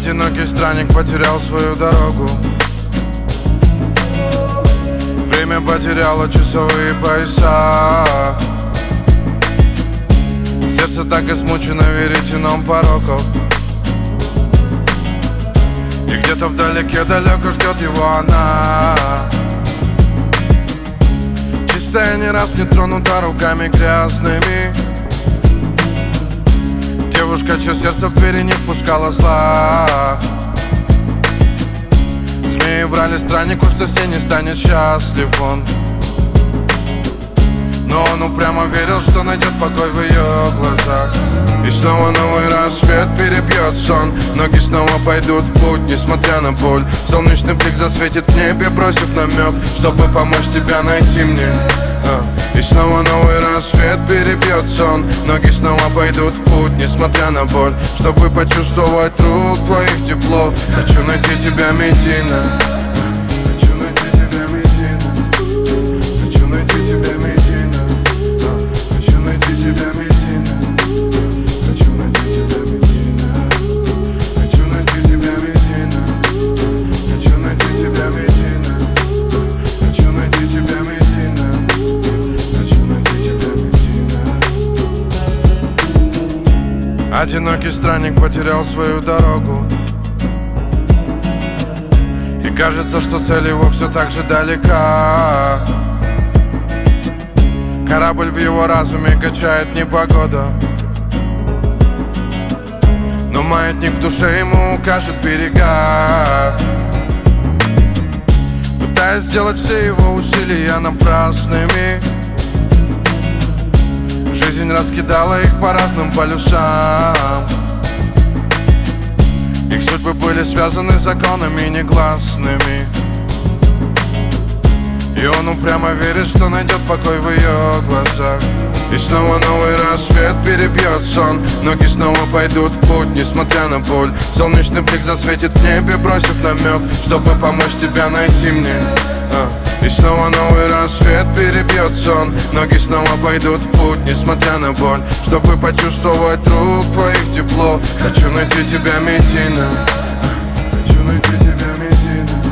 Одинокий странник потерял свою дорогу. Время потеряло часовые пояса. Сердце так измучено веретеном пороков. И где-то вдалеке далеко ждет его она, чистая, не раз не тронута руками грязными. Девушка, чье сердце в двери не впускала зла. Змеи врали страннику, что с ней не станет счастлив он. Но он упрямо верил, что найдет покой в ее глазах. И снова новый рассвет перебьет сон. Ноги снова пойдут в путь, несмотря на боль. Солнечный блик засветит в небе, бросив намек, чтобы помочь тебя найти мне. И снова новый рассвет перебьет сон. Ноги снова пойдут в путь, несмотря на боль, чтобы почувствовать рук твоих тепло. Хочу найти тебя, Медина. Хочу найти тебя, Медина. Хочу найти тебя, Медина. Хочу найти тебя, Медина. Хочу найти тебя, Медина. Хочу найти тебя, Медина. Хочу найти тебя, Медина. Хочу найти тебя, Медина. Хочу найти тебя, Медина. Одинокий странник потерял свою дорогу. И кажется, что цель его все так же далека. Корабль в его разуме качает непогода, но маятник в душе ему укажет берега. Пытаясь сделать все его усилия напрасными, жизнь раскидала их по разным полюсам. Их судьбы были связаны законами негласными. И он упрямо верит, что найдет покой в ее глазах. И снова новый рассвет перебьет сон. Ноги снова пойдут в путь, несмотря на боль. Солнечный блик засветит в небе, бросив намек, чтобы помочь тебя найти мне. И снова новый рассвет перебьет сон. Ноги снова пойдут в путь, несмотря на боль, чтобы почувствовать рук твоих тепло. Хочу найти тебя, Медина. Хочу найти тебя, Медина.